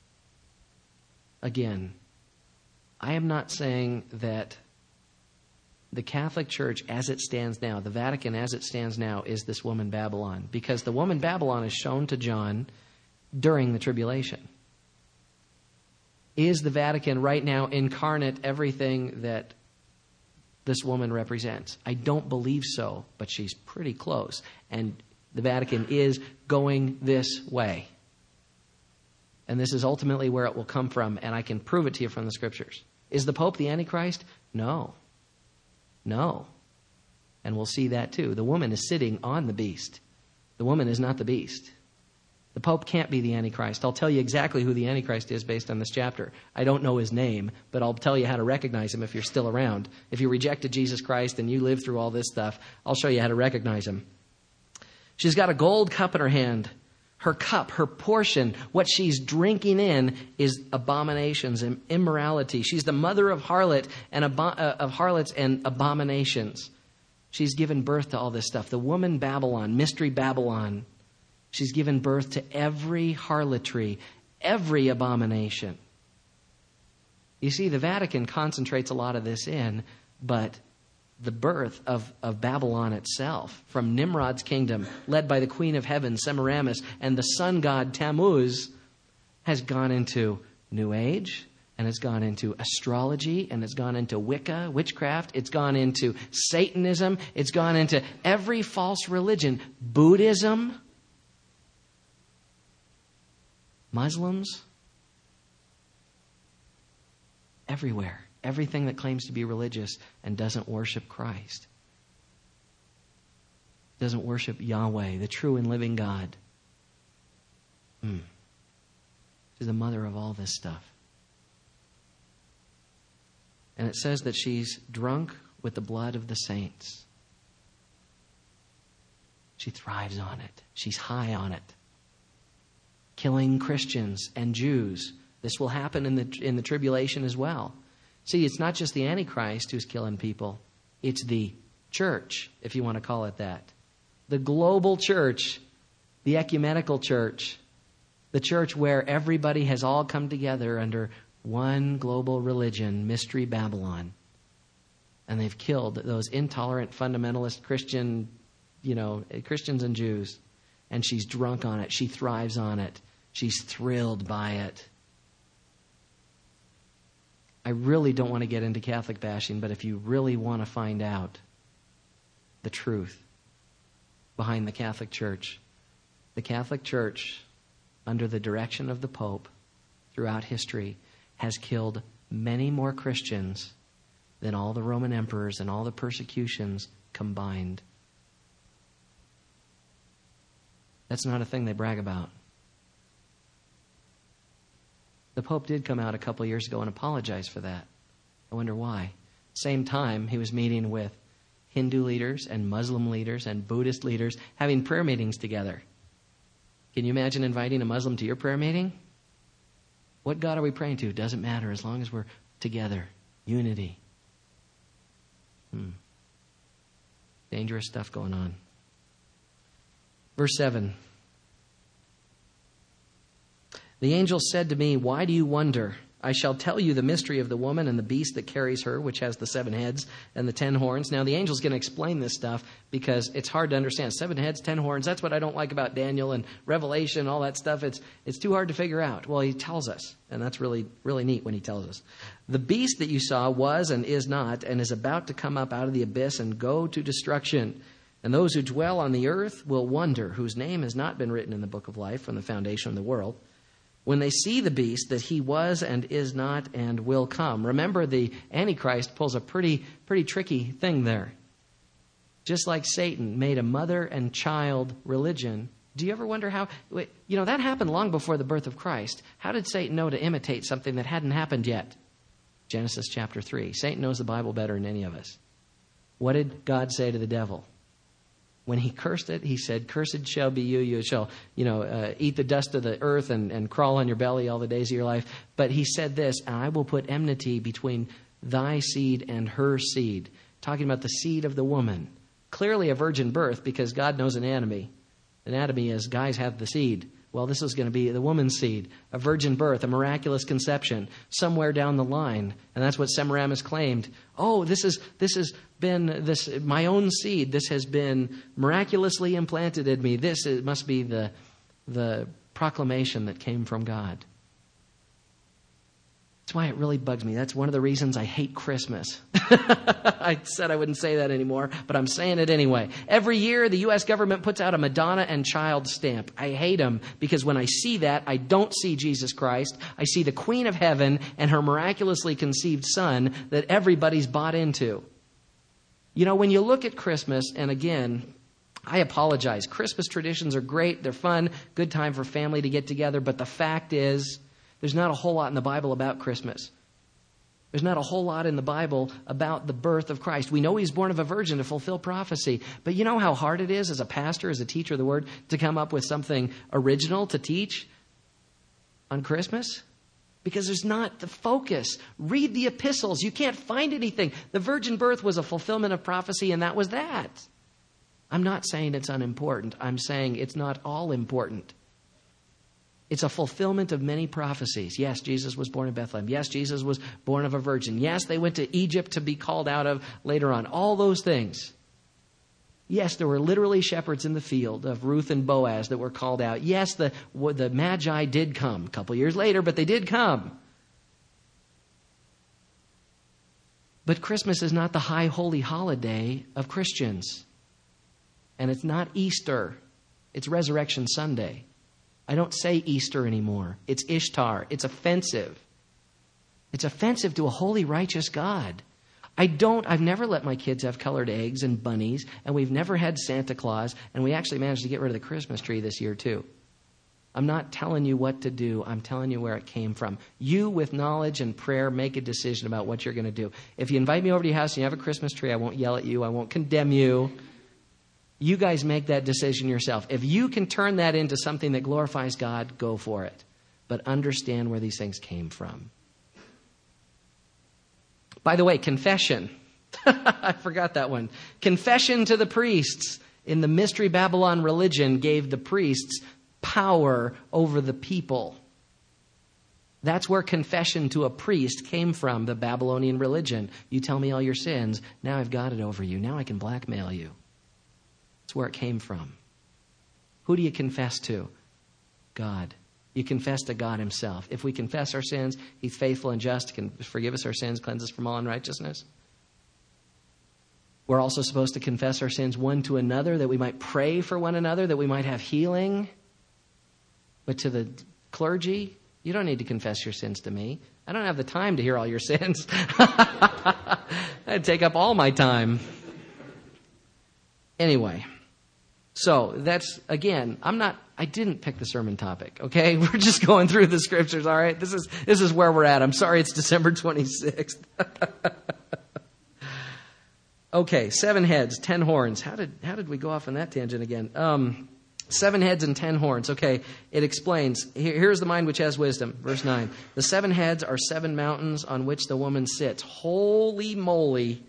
Again, I am not saying that the Catholic Church as it stands now, the Vatican as it stands now, is this woman Babylon. Because the woman Babylon is shown to John during the tribulation. Is the Vatican right now incarnate everything that this woman represents? I don't believe so, but she's pretty close. And the Vatican is going this way. And this is ultimately where it will come from, and I can prove it to you from the Scriptures. Is the Pope the Antichrist? No. No. And we'll see that too. The woman is sitting on the beast. The woman is not the beast. The Pope can't be the Antichrist. I'll tell you exactly who the Antichrist is based on this chapter. I don't know his name, but I'll tell you how to recognize him if you're still around. If you rejected Jesus Christ and you lived through all this stuff, I'll show you how to recognize him. She's got a gold cup in her hand. Her cup, her portion, what she's drinking in is abominations and immorality. She's the mother of harlot and abo- uh, of harlots and abominations. She's given birth to all this stuff. The woman Babylon, mystery Babylon. She's given birth to every harlotry, every abomination. You see, the Vatican concentrates a lot of this in, but the birth of, of Babylon itself, from Nimrod's kingdom, led by the Queen of Heaven, Semiramis, and the sun god Tammuz, has gone into New Age, and it's gone into astrology, and it's gone into Wicca, witchcraft, it's gone into Satanism, it's gone into every false religion, Buddhism, Muslims, everywhere. Everything that claims to be religious and doesn't worship Christ. Doesn't worship Yahweh, the true and living God. Hmm. She's the mother of all this stuff. And it says that she's drunk with the blood of the saints. She thrives on it. She's high on it. Killing Christians and Jews. This will happen in the in the tribulation as well. See, it's not just the Antichrist who's killing people. It's the church, if you want to call it that. The global church, the ecumenical church, the church where everybody has all come together under one global religion, Mystery Babylon. And they've killed those intolerant fundamentalist Christian, you know, Christians and Jews. And she's drunk on it. She thrives on it. She's thrilled by it. I really don't want to get into Catholic bashing, but if you really want to find out the truth behind the Catholic Church, the Catholic Church, under the direction of the Pope throughout history, has killed many more Christians than all the Roman emperors and all the persecutions combined. That's not a thing they brag about. The Pope did come out a couple years ago and apologize for that. I wonder why. Same time, he was meeting with Hindu leaders and Muslim leaders and Buddhist leaders, having prayer meetings together. Can you imagine inviting a Muslim to your prayer meeting? What God are we praying to? Doesn't matter as long as we're together. Unity. Hmm. Dangerous stuff going on. Verse seven. The angel said to me, "Why do you wonder? I shall tell you the mystery of the woman and the beast that carries her, which has the seven heads and the ten horns." Now, the angel's going to explain this stuff because it's hard to understand. Seven heads, ten horns, that's what I don't like about Daniel and Revelation, all that stuff. It's it's too hard to figure out. Well, he tells us, and that's really, really neat when he tells us. "The beast that you saw was and is not, and is about to come up out of the abyss and go to destruction. And those who dwell on the earth will wonder, whose name has not been written in the book of life from the foundation of the world, when they see the beast, that he was and is not and will come." Remember, the Antichrist pulls a pretty, pretty tricky thing there. Just like Satan made a mother and child religion. Do you ever wonder how, you know, that happened long before the birth of Christ. How did Satan know to imitate something that hadn't happened yet? Genesis chapter three. Satan knows the Bible better than any of us. What did God say to the devil? When he cursed it, he said, "Cursed shall be you. You shall, you know, uh, eat the dust of the earth and, and crawl on your belly all the days of your life." But he said this, "And I will put enmity between thy seed and her seed." Talking about the seed of the woman. Clearly a virgin birth, because God knows anatomy. Anatomy is guys have the seed. Well, this is going to be the woman's seed, a virgin birth, a miraculous conception, somewhere down the line. And that's what Semiramis claimed. Oh, this is this has been this my own seed. This has been miraculously implanted in me. This is, must be the the proclamation that came from God. That's why it really bugs me. That's one of the reasons I hate Christmas. I said I wouldn't say that anymore, but I'm saying it anyway. Every year, the U S government puts out a Madonna and child stamp. I hate them because when I see that, I don't see Jesus Christ. I see the Queen of Heaven and her miraculously conceived Son that everybody's bought into. You know, when you look at Christmas, and again, I apologize. Christmas traditions are great. They're fun. Good time for family to get together. But the fact is, there's not a whole lot in the Bible about Christmas. There's not a whole lot in the Bible about the birth of Christ. We know he's born of a virgin to fulfill prophecy. But you know how hard it is as a pastor, as a teacher of the word, to come up with something original to teach on Christmas? Because there's not the focus. Read the epistles. You can't find anything. The virgin birth was a fulfillment of prophecy, and that was that. I'm not saying it's unimportant. I'm saying it's not all important. It's a fulfillment of many prophecies. Yes, Jesus was born in Bethlehem. Yes, Jesus was born of a virgin. Yes, they went to Egypt to be called out of later on. All those things. Yes, there were literally shepherds in the field of Ruth and Boaz that were called out. Yes, the, the Magi did come a couple years later, but they did come. But Christmas is not the high holy holiday of Christians. And it's not Easter. It's Resurrection Sunday. I don't say Easter anymore. It's Ishtar. It's offensive. It's offensive to a holy, righteous God. I don't, I've never let my kids have colored eggs and bunnies, and we've never had Santa Claus, and we actually managed to get rid of the Christmas tree this year too. I'm not telling you what to do. I'm telling you where it came from. You, with knowledge and prayer, make a decision about what you're going to do. If you invite me over to your house and you have a Christmas tree, I won't yell at you. I won't condemn you. You guys make that decision yourself. If you can turn that into something that glorifies God, go for it. But understand where these things came from. By the way, confession. I forgot that one. Confession to the priests in the Mystery Babylon religion gave the priests power over the people. That's where confession to a priest came from, the Babylonian religion. You tell me all your sins. Now I've got it over you. Now I can blackmail you. That's where it came from. Who do you confess to? God. You confess to God himself. If we confess our sins, he's faithful and just, can forgive us our sins, cleanse us from all unrighteousness. We're also supposed to confess our sins one to another, that we might pray for one another, that we might have healing. But to the clergy, you don't need to confess your sins to me. I don't have the time to hear all your sins. That'd take up all my time. Anyway, so that's, again, I'm not, I didn't pick the sermon topic, okay? We're just going through the scriptures, all right? This is this is where we're at. I'm sorry it's December twenty-sixth. Okay, seven heads, ten horns. How did how did we go off on that tangent again? Um, seven heads and ten horns. Okay, it explains. Here, here's the mind which has wisdom. Verse nine. The seven heads are seven mountains on which the woman sits. Holy moly.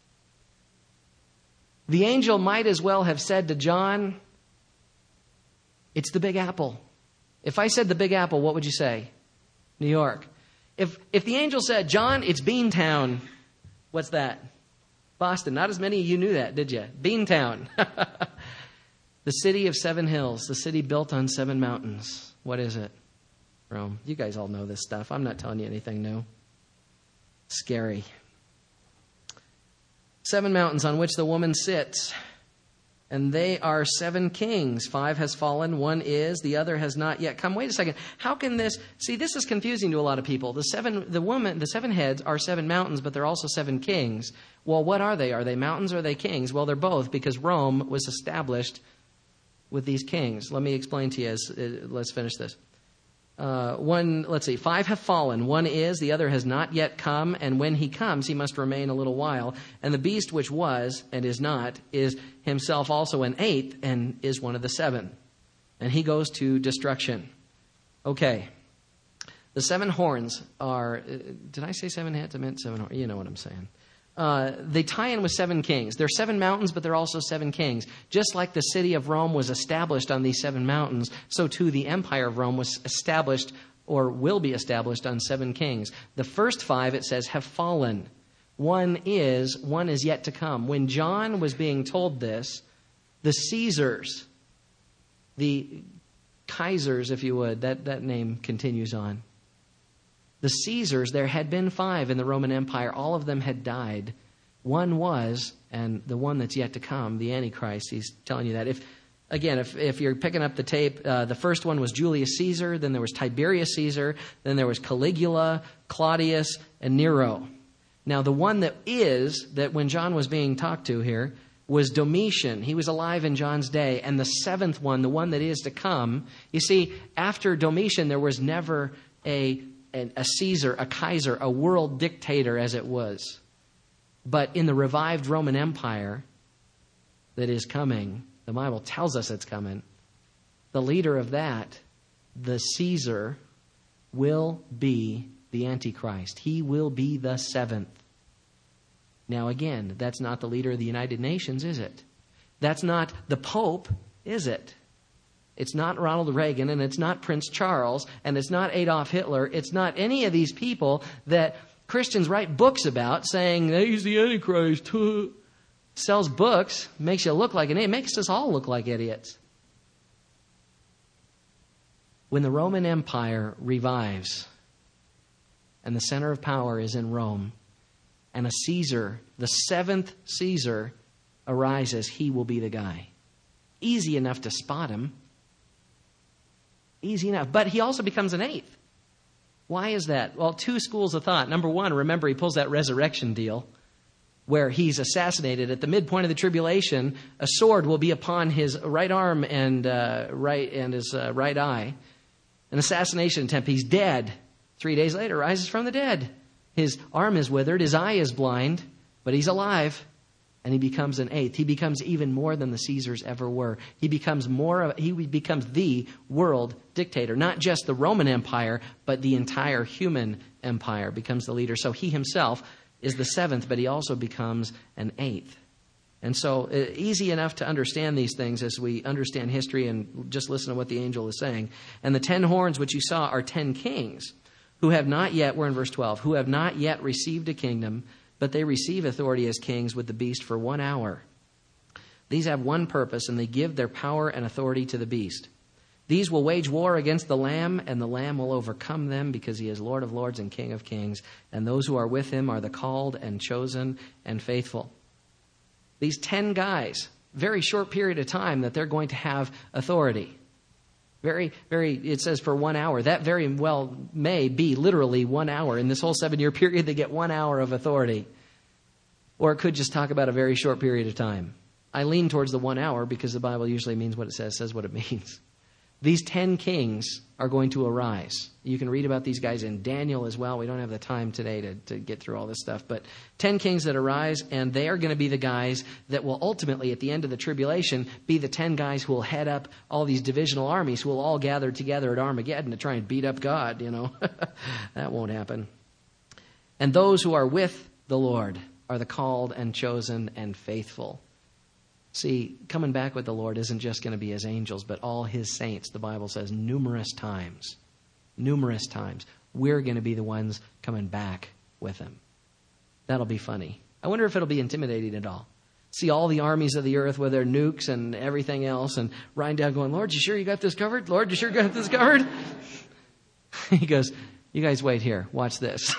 The angel might as well have said to John, it's the Big Apple. If I said the Big Apple, what would you say? New York. If if the angel said, John, it's Beantown, what's that? Boston. Not as many of you knew that, did you? Beantown. The city of seven hills, the city built on seven mountains. What is it? Rome. You guys all know this stuff. I'm not telling you anything new. Scary. Seven mountains on which the woman sits. And they are seven kings. Five has fallen, one is, the other has not yet come. Wait a second. How can this... See, this is confusing to a lot of people. The seven the woman, the seven heads are seven mountains, but they're also seven kings. Well, what are they? Are they mountains or are they kings? Well, they're both, because Rome was established with these kings. Let me explain to you as... Uh, let's finish this. Uh, one, let's see, five have fallen. One is, the other has not yet come. And when he comes, he must remain a little while. And the beast which was and is not is himself also an eighth and is one of the seven. And he goes to destruction. Okay. The seven horns are, uh, did I say seven heads? I meant seven horns. You know what I'm saying. Uh, they tie in with seven kings. They're seven mountains, but they're also seven kings. Just like the city of Rome was established on these seven mountains, so too the empire of Rome was established or will be established on seven kings. The first five, it says, have fallen. One is, one is yet to come. When John was being told this, the Caesars, the Kaisers, if you would, that, that name continues on. The Caesars, there had been five in the Roman Empire. All of them had died. One was, and the one that's yet to come, the Antichrist, he's telling you that. If Again, if, if you're picking up the tape, uh, the first one was Julius Caesar, then there was Tiberius Caesar, then there was Caligula, Claudius, and Nero. Now, the one that is, that when John was being talked to here, was Domitian. He was alive in John's day. And the seventh one, the one that is to come, you see, after Domitian, there was never a, a, a Caesar, a Kaiser, a world dictator as it was. But in the revived Roman Empire that is coming, the Bible tells us it's coming, the leader of that, the Caesar, will be the Antichrist. He will be the seventh. Now again, that's not the leader of the United Nations, is it? That's not the Pope, is it? It's not Ronald Reagan, and it's not Prince Charles, and it's not Adolf Hitler. It's not any of these people that Christians write books about saying, he's the Antichrist. Sells books, makes you look like an idiot, makes us all look like idiots. When the Roman Empire revives, and the center of power is in Rome, and a Caesar, the seventh Caesar, arises, he will be the guy. Easy enough to spot him. Easy enough. But he also becomes an eighth. Why is that? Well, two schools of thought. Number one, remember he pulls that resurrection deal where he's assassinated at the midpoint of the tribulation. A sword will be upon his right arm and uh, right and his uh, right eye. An assassination attempt. He's dead. Three days later, rises from the dead. His arm is withered, his eye is blind, but he's alive, and he becomes an eighth. He becomes even more than the Caesars ever were. He becomes more. He becomes the world dictator, not just the Roman Empire, but the entire human empire becomes the leader. So he himself is the seventh, but he also becomes an eighth. And so uh, easy enough to understand these things as we understand history and just listen to what the angel is saying. And the ten horns which you saw are ten kings, who have not yet, we're in verse twelve, who have not yet received a kingdom, but they receive authority as kings with the beast for one hour. These have one purpose, and they give their power and authority to the beast. These will wage war against the Lamb, and the Lamb will overcome them, because he is Lord of lords and King of kings, and those who are with him are the called and chosen and faithful. These ten guys, very short period of time that they're going to have authority. Very, very, it says for one hour. That very well may be literally one hour. In this whole seven-year period, they get one hour of authority. Or it could just talk about a very short period of time. I lean towards the one hour because the Bible usually means what it says, says what it means. These ten kings are going to arise. You can read about these guys in Daniel as well. We don't have the time today to, to get through all this stuff. But ten kings that arise, and they are going to be the guys that will ultimately, at the end of the tribulation, be the ten guys who will head up all these divisional armies who will all gather together at Armageddon to try and beat up God, you know. That won't happen. And those who are with the Lord are the called and chosen and faithful. See, coming back with the Lord isn't just going to be his angels, but all his saints, the Bible says, numerous times. Numerous times. We're going to be the ones coming back with him. That'll be funny. I wonder if it'll be intimidating at all. See all the armies of the earth with their nukes and everything else, and riding down going, Lord, you sure you got this covered? Lord, you sure got this covered? He goes, you guys wait here. Watch this.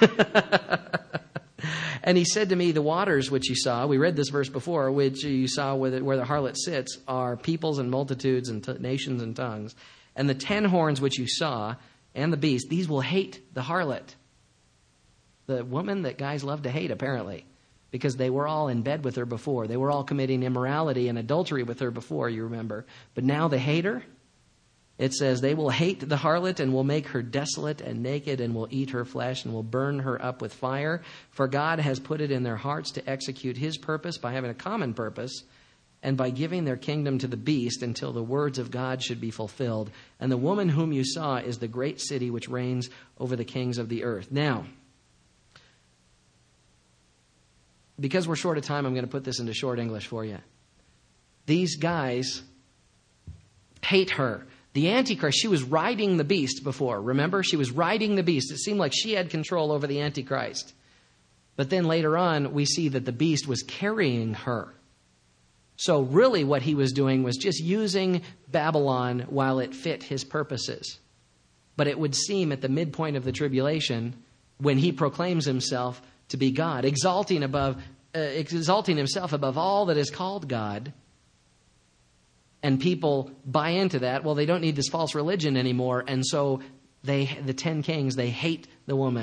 And he said to me, the waters which you saw, we read this verse before, which you saw where the, where the harlot sits, are peoples and multitudes and t- nations and tongues. And the ten horns which you saw, and the beast, these will hate the harlot. The woman that guys love to hate, apparently, because they were all in bed with her before. They were all committing immorality and adultery with her before, you remember. But now they hate her. It says, they will hate the harlot and will make her desolate and naked and will eat her flesh and will burn her up with fire. For God has put it in their hearts to execute his purpose by having a common purpose and by giving their kingdom to the beast until the words of God should be fulfilled. And the woman whom you saw is the great city which reigns over the kings of the earth. Now, because we're short of time, I'm going to put this into short English for you. These guys hate her. The Antichrist, she was riding the beast before. Remember? She was riding the beast. It seemed like she had control over the Antichrist. But then later on, we see that the beast was carrying her. So really what he was doing was just using Babylon while it fit his purposes. But it would seem at the midpoint of the tribulation, when he proclaims himself to be God, exalting above, uh, exalting himself above all that is called God, and people buy into that, well, they don't need this false religion anymore. And so they, the ten kings, they hate the woman.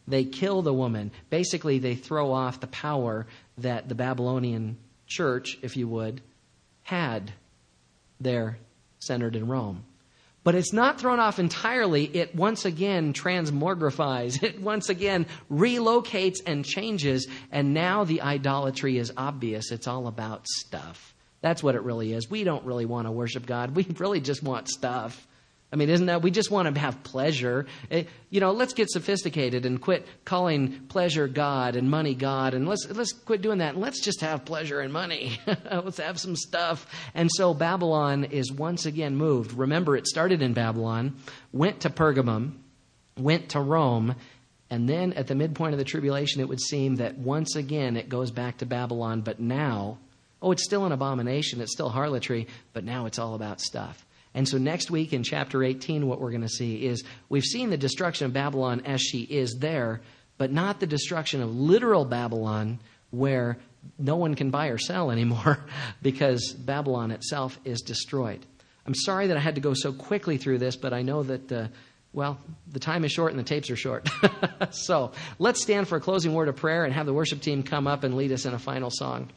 They kill the woman. Basically, they throw off the power that the Babylonian church, if you would, had there centered in Rome. But it's not thrown off entirely. It once again transmogrifies. It once again relocates and changes. And now the idolatry is obvious. It's all about stuff. That's what it really is. We don't really want to worship God. We really just want stuff. I mean, isn't that, we just want to have pleasure. It, you know, let's get sophisticated and quit calling pleasure God and money God. And let's let's quit doing that. And let's just have pleasure and money. Let's have some stuff. And so Babylon is once again moved. Remember, it started in Babylon, went to Pergamum, went to Rome, and then at the midpoint of the tribulation, it would seem that once again it goes back to Babylon. But now, oh, it's still an abomination. It's still harlotry. But now it's all about stuff. And so next week in chapter eighteen, what we're going to see is we've seen the destruction of Babylon as she is there, but not the destruction of literal Babylon where no one can buy or sell anymore because Babylon itself is destroyed. I'm sorry that I had to go so quickly through this, but I know that, uh, well, the time is short and the tapes are short. So let's stand for a closing word of prayer and have the worship team come up and lead us in a final song.